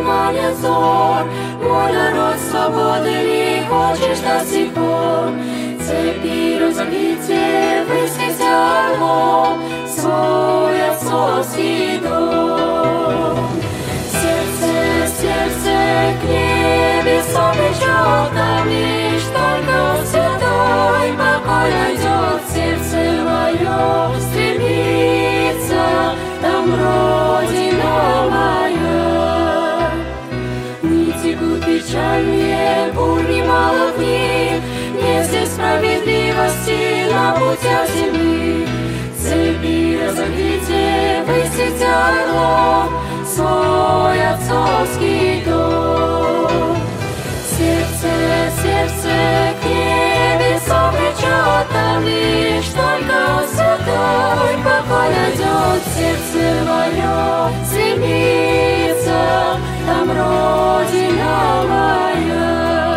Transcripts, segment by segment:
туманит взор. Мой народ свободы ли хочешь до сих пор? Цепи разобьите, высветите орлом свой отцовский дом. Сердце, сердце к небесам лечет, там лишь только Он святой покой найдет. Сердце мое стремится, там Родина моя. Не текут печальные бурни мало в них, нет здесь справедливости на путях земли. Цепи разорвите, высите орлом свой отцовский дом. Сердце, сердце к небесам влечет, там лишь только Он святой покой найдет. Сердце мое стремится, там Родина моя.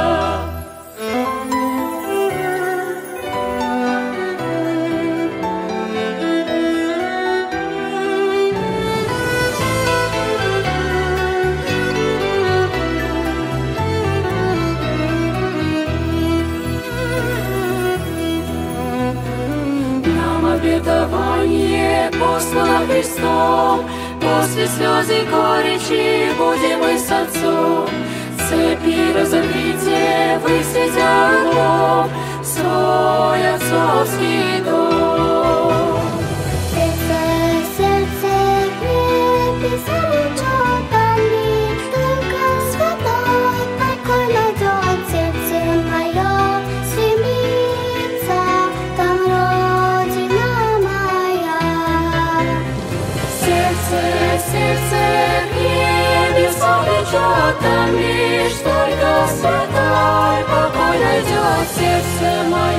Обетование послано Христом, после слез и горечи будем мы с Отцом. Цепи разорвите, высветя орлом свой отцовский дом. Сердце, сердце к небесам лечет, там лишь только святой покой найдет. Сердце мое стремится, там Родина моя. Сердце к небесам влечет, там лишь только святой покой найдет. Сердце мое